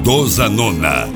do Zanona.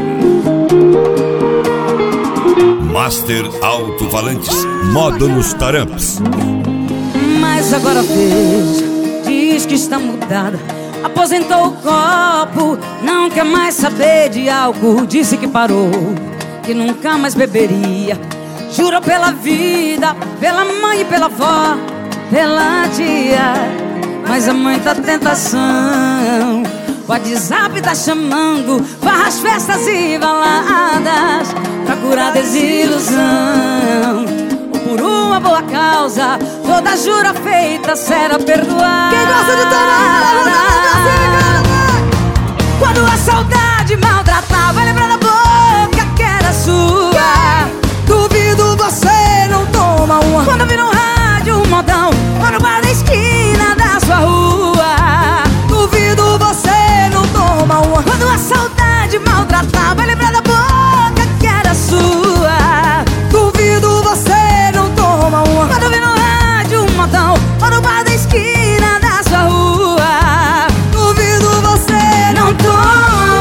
Master Alto-Falantes, moda nos taramps. Mas agora veja, diz que está mudada. Aposentou o copo, não quer mais saber de álcool. Disse que parou, que nunca mais beberia. Jurou pela vida, pela mãe e pela avó, pela tia. Mas a mãe tá tentação. O WhatsApp tá chamando, farras, festas e baladas pra curar desilusão. Por uma boa causa, toda jura feita será perdoada. Quem gosta de tomar, quando a saudade maltratar, vai lembrar da boca que era sua. Duvido você não toma uma. Quando vi no rádio um modão, ou no bar da esquina da sua rua. Duvido você não toma uma. Quando a saudade maltratar, vai lembrar da boca que era sua. Duvido você não toma uma. Quando vi no rádio um modão, ou no bar da esquina da sua rua. Duvido você não toma.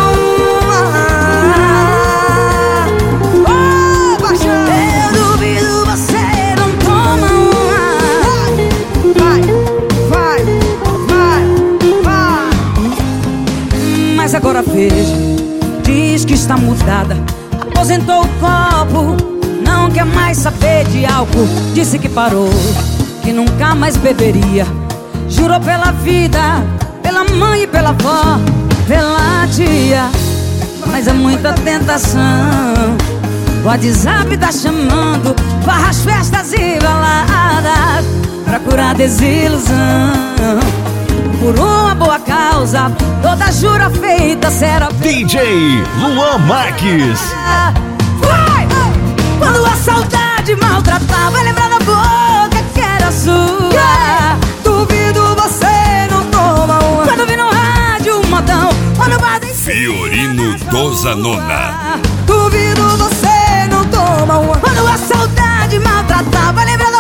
Oh, paixão. Eu duvido você não toma uma. Vai. Mas agora veja, diz que está mudada. Aposentou o copo, não quer mais saber de álcool. Disse que parou, que nunca mais beberia. Jurou pela vida, pela mãe e pela avó, pela tia. Mas é muita tentação. O WhatsApp tá chamando, farras, festas e baladas pra curar desilusão. Por uma boa causa, toda jura feita será DJ Luan Marques. Vai! Quando a saudade maltratar, vai lembrar da boca que era sua. Duvido você não toma uma. Quando vi no rádio um modão, ou no bar da Fiorino do Zanona. Duvido você não toma uma. Quando a saudade maltratar, vai lembrar da